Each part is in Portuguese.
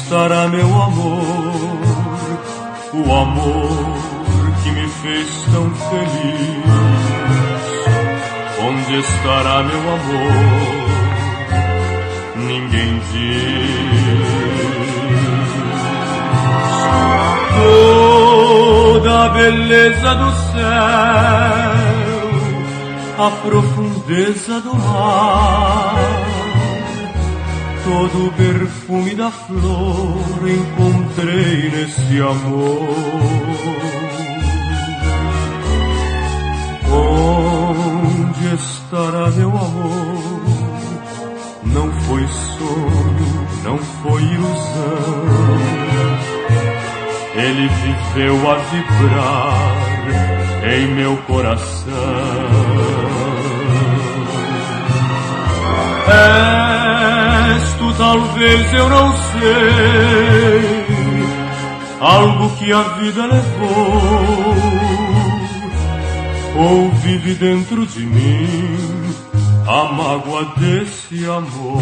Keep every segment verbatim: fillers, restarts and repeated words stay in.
estará meu amor? O amor que me fez tão feliz. Onde estará meu amor? Ninguém diz. Toda a beleza do céu, a profundeza do mar, todo o perfume da flor encontrei nesse amor. Onde estará meu amor? Não foi sonho, não foi ilusão. Ele viveu a vibrar em meu coração. És tu, talvez, eu não sei, algo que a vida levou, ou vive dentro de mim a mágoa desse amor.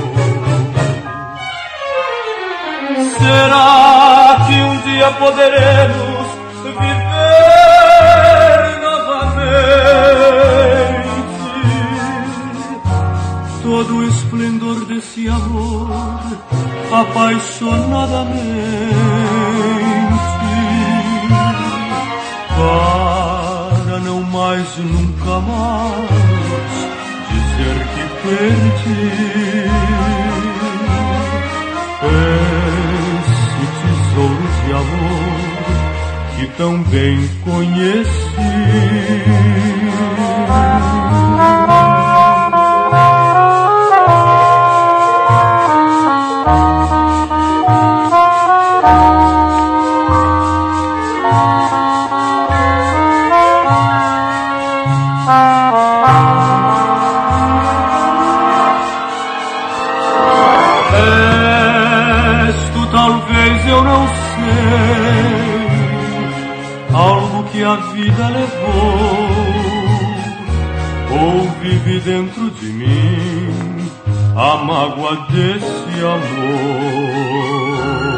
Será que um dia poderemos viver novamente todo o esplendor desse amor apaixonadamente, para não mais nunca mais dizer que perdi esse tesouro de amor que tão bem conheci. Talvez eu não sei, algo que a vida levou, ou vive dentro de mim a mágoa desse amor.